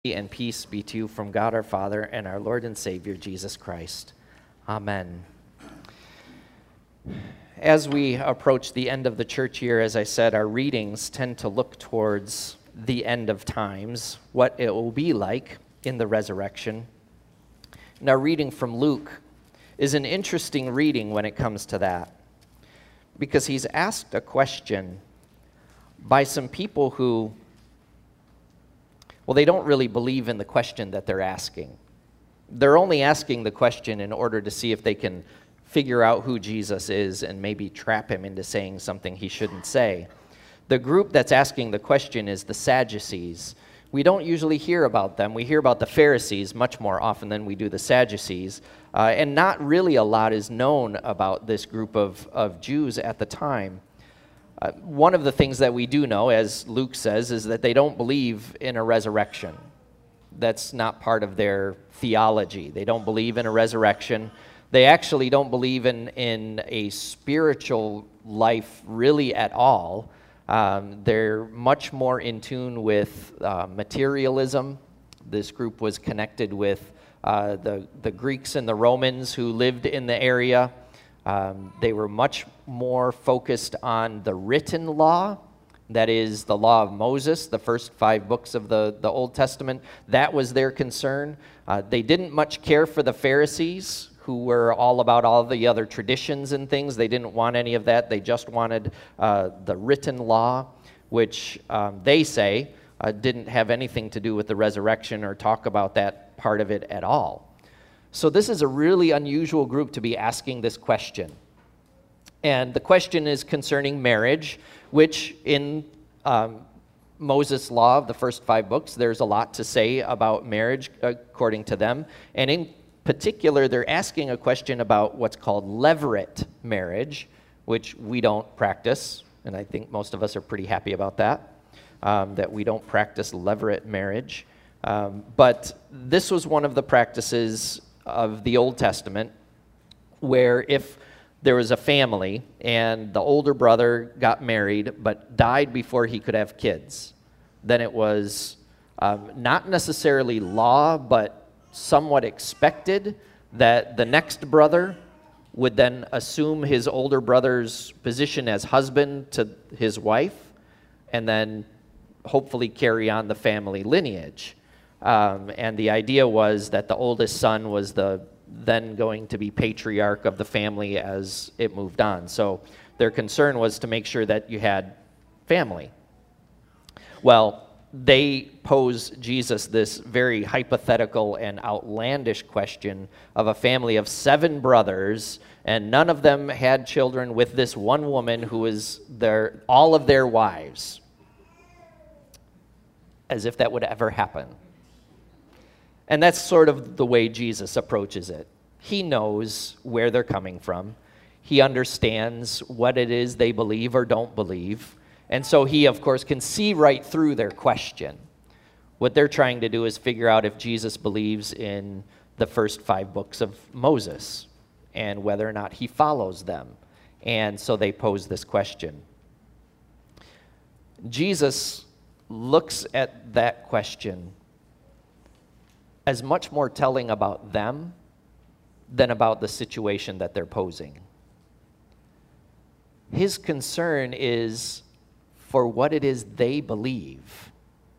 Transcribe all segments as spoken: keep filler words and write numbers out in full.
And peace be to you from God our Father and our Lord and Savior, Jesus Christ. Amen. As we approach the end of the church year, as I said, our readings tend to look towards the end of times, what it will be like in the resurrection. And our reading from Luke is an interesting reading when it comes to that, because he's asked a question by some people who, well, they don't really believe in the question that they're asking. They're only asking the question in order to see if they can figure out who Jesus is and maybe trap him into saying something he shouldn't say. The group that's asking the question is the Sadducees. We don't usually hear about them. We hear about the Pharisees much more often than we do the Sadducees. Uh, and not really a lot is known about this group of, of Jews at the time. Uh, one of the things that we do know, as Luke says, is that they don't believe in a resurrection. That's not part of their theology. They don't believe in a resurrection. They actually don't believe in, in a spiritual life really at all. Um, they're much more in tune with uh, materialism. This group was connected with uh, the, the Greeks and the Romans who lived in the area. Um, they were much more focused on the written law, that is the law of Moses, the first five books of the, the Old Testament. That was their concern. Uh, they didn't much care for the Pharisees, who were all about all the other traditions and things. They didn't want any of that. They just wanted uh, the written law, which um, they say uh, didn't have anything to do with the resurrection or talk about that part of it at all. So this is a really unusual group to be asking this question. And the question is concerning marriage, which in um, Moses' law of the first five books, there's a lot to say about marriage according to them. And in particular, they're asking a question about what's called levirate marriage, which we don't practice. And I think most of us are pretty happy about that, um, that we don't practice levirate marriage. Um, but this was one of the practices of the Old Testament, where if there was a family and the older brother got married but died before he could have kids, then it was um, not necessarily law, but somewhat expected that the next brother would then assume his older brother's position as husband to his wife and then hopefully carry on the family lineage. Um, and the idea was that the oldest son was the then going to be patriarch of the family as it moved on. So their concern was to make sure that you had family. Well, they pose Jesus this very hypothetical and outlandish question of a family of seven brothers, and none of them had children with this one woman who was their, all of their wives. As if that would ever happen. And that's sort of the way Jesus approaches it. He knows where they're coming from. He understands what it is they believe or don't believe. And so he, of course, can see right through their question. What they're trying to do is figure out if Jesus believes in the first five books of Moses and whether or not he follows them. And so they pose this question. Jesus looks at that question as much more telling about them than about the situation that they're posing. His concern is for what it is they believe.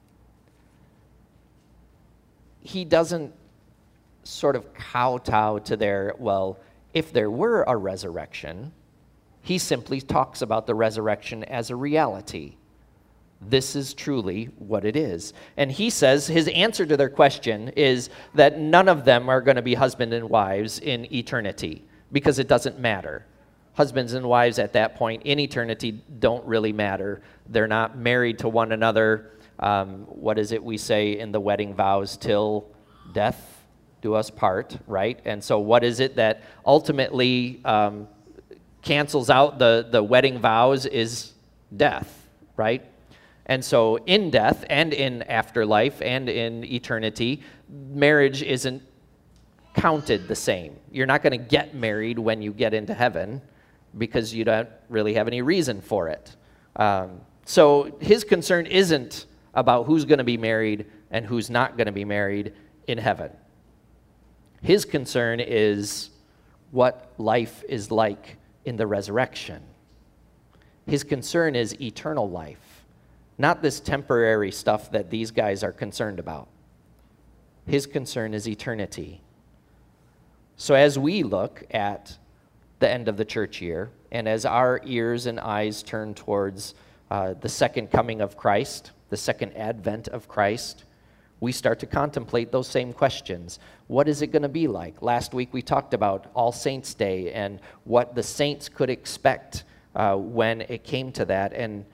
He doesn't sort of kowtow to their, well, if there were a resurrection, he simply talks about the resurrection as a reality. This is truly what it is. And he says his answer to their question is that none of them are going to be husband and wives in eternity because it doesn't matter. Husbands and wives at that point in eternity don't really matter. They're not married to one another. Um, what is it we say in the wedding vows? Till death do us part, right? And so what is it that ultimately um, cancels out the, the wedding vows is death, right? And so in death and in afterlife and in eternity, marriage isn't counted the same. You're not going to get married when you get into heaven because you don't really have any reason for it. Um, so his concern isn't about who's going to be married and who's not going to be married in heaven. His concern is what life is like in the resurrection. His concern is eternal life, not this temporary stuff that these guys are concerned about. His concern is eternity. So as we look at the end of the church year, and as our ears and eyes turn towards uh, the second coming of Christ, the second advent of Christ, we start to contemplate those same questions. What is it going to be like? Last week we talked about All Saints' Day and what the saints could expect uh, when it came to that. And,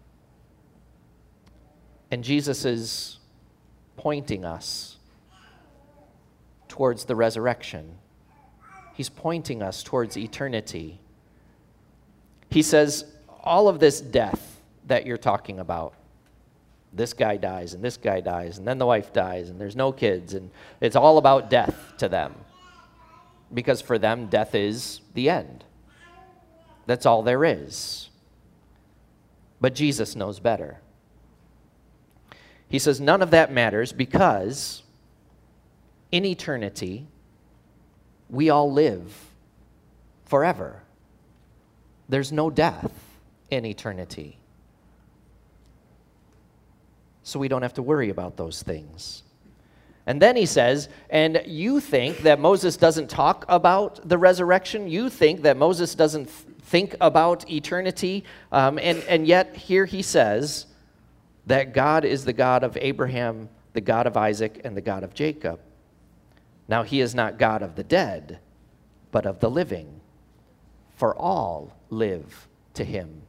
and Jesus is pointing us towards the resurrection. He's pointing us towards eternity. He says, all of this death that you're talking about, this guy dies, and this guy dies, and then the wife dies, and there's no kids, and it's all about death to them. Because for them, death is the end. That's all there is. But Jesus knows better. He says, none of that matters because in eternity, we all live forever. There's no death in eternity. So we don't have to worry about those things. And then he says, and you think that Moses doesn't talk about the resurrection? You think that Moses doesn't think about eternity? Um, and, and yet here he says that God is the God of Abraham, the God of Isaac, and the God of Jacob. Now he is not God of the dead, but of the living, for all live to him.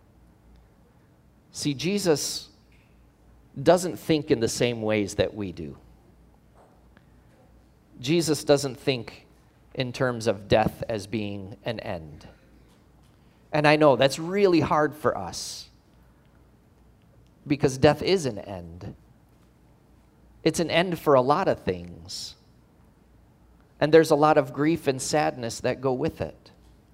See, Jesus doesn't think in the same ways that we do. Jesus doesn't think in terms of death as being an end. And I know that's really hard for us because death is an end. It's an end for a lot of things. And there's a lot of grief and sadness that go with it.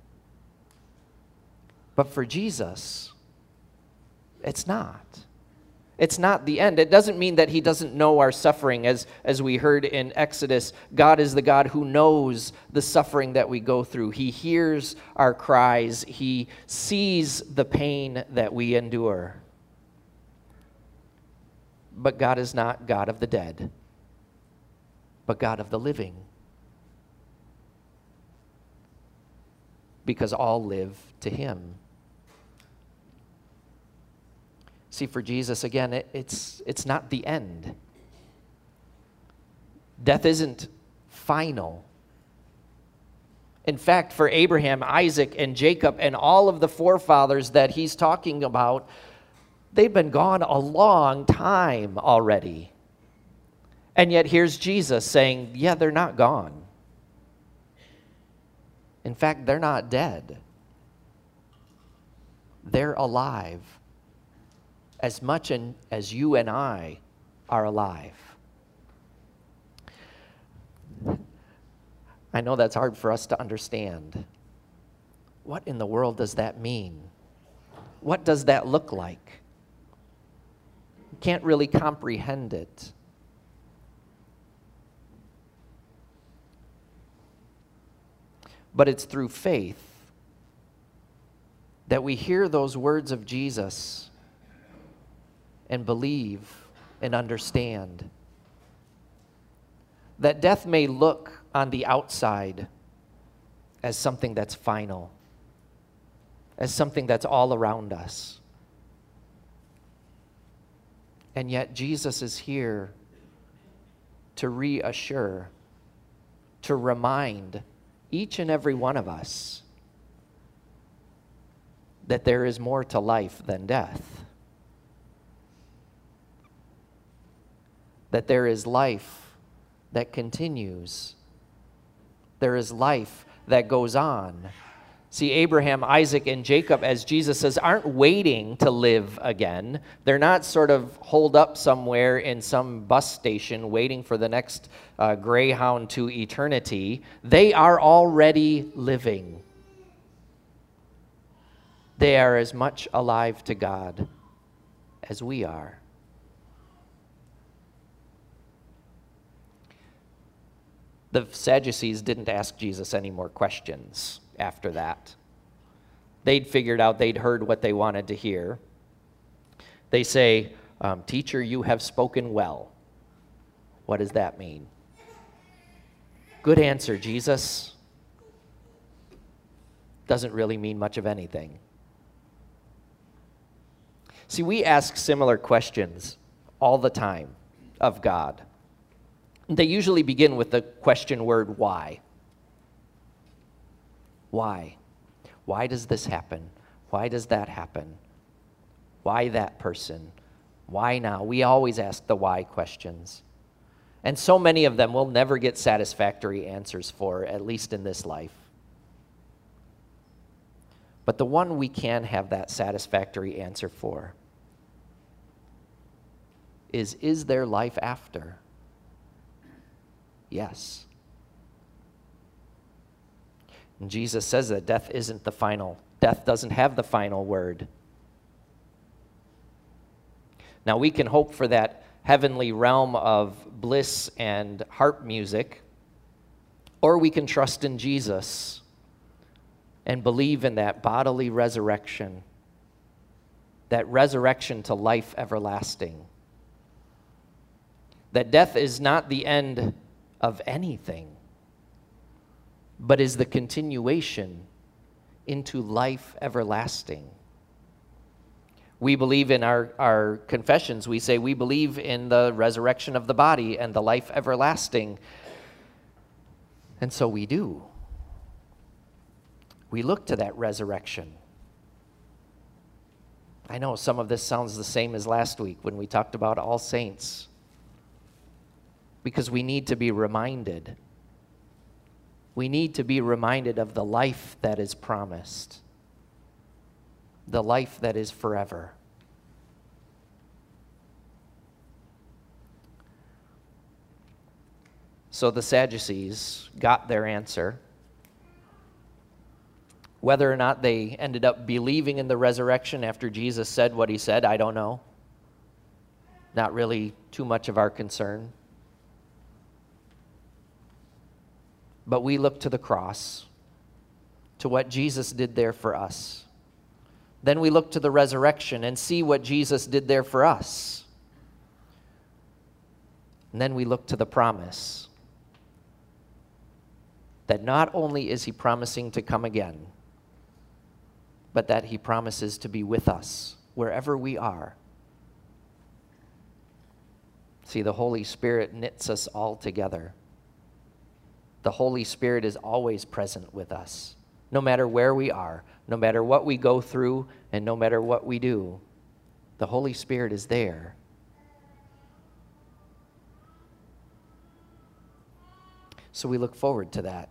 But for Jesus, it's not. It's not the end. It doesn't mean that he doesn't know our suffering. As, as we heard in Exodus, God is the God who knows the suffering that we go through. He hears our cries. He sees the pain that we endure. But God is not God of the dead, but God of the living. Because all live to him. See, for Jesus, again, it, it's, it's not the end. Death isn't final. In fact, for Abraham, Isaac, and Jacob, and all of the forefathers that he's talking about, they've been gone a long time already. And yet here's Jesus saying, yeah, they're not gone. In fact, they're not dead. They're alive as much in, as you and I are alive. I know that's hard for us to understand. What in the world does that mean? What does that look like? You can't really comprehend it. But it's through faith that we hear those words of Jesus and believe and understand that death may look on the outside as something that's final, as something that's all around us. And yet Jesus is here to reassure, to remind each and every one of us that there is more to life than death. That there is life that continues. There is life that goes on. See, Abraham, Isaac, and Jacob, as Jesus says, aren't waiting to live again. They're not sort of holed up somewhere in some bus station waiting for the next uh, Greyhound to eternity. They are already living. They are as much alive to God as we are. The Sadducees didn't ask Jesus any more questions after that. They'd figured out, they'd heard what they wanted to hear. They say, um, "Teacher, you have spoken well." What does that mean? Good answer, Jesus. Doesn't really mean much of anything. See, we ask similar questions all the time of God. They usually begin with the question word, why? Why? Why does this happen? Why does that happen? Why that person? Why now? We always ask the why questions. And so many of them we'll never get satisfactory answers for, at least in this life. But the one we can have that satisfactory answer for is, is there life after? Yes. And Jesus says that death isn't the final. Death doesn't have the final word. Now we can hope for that heavenly realm of bliss and harp music, or we can trust in Jesus and believe in that bodily resurrection, that resurrection to life everlasting. That death is not the end of anything, but is the continuation into life everlasting. We believe in our, our confessions, we say we believe in the resurrection of the body and the life everlasting. And so we do. We look to that resurrection. I know some of this sounds the same as last week when we talked about All Saints, because we need to be reminded. We need to be reminded of the life that is promised, the life that is forever. So the Sadducees got their answer. Whether or not they ended up believing in the resurrection after Jesus said what he said, I don't know. Not really too much of our concern. But we look to the cross, to what Jesus did there for us. Then we look to the resurrection and see what Jesus did there for us. And then we look to the promise that not only is he promising to come again, but that he promises to be with us wherever we are. See, the Holy Spirit knits us all together. The Holy Spirit is always present with us, no matter where we are, no matter what we go through, and no matter what we do. The Holy Spirit is there. So we look forward to that.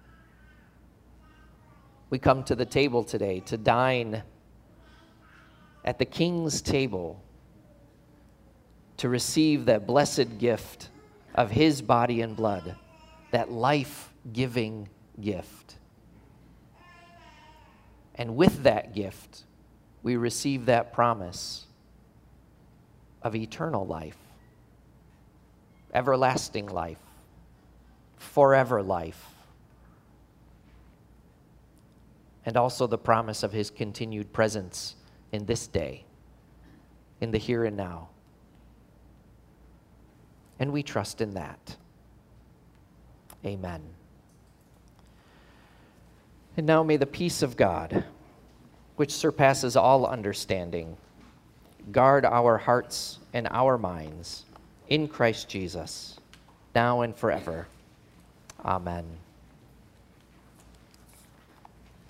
We come to the table today to dine at the King's table to receive that blessed gift of his body and blood, that life-giving gift. And with that gift, we receive that promise of eternal life, everlasting life, forever life, and also the promise of his continued presence in this day, in the here and now. And we trust in that. Amen. And now may the peace of God, which surpasses all understanding, guard our hearts and our minds in Christ Jesus, now and forever. Amen.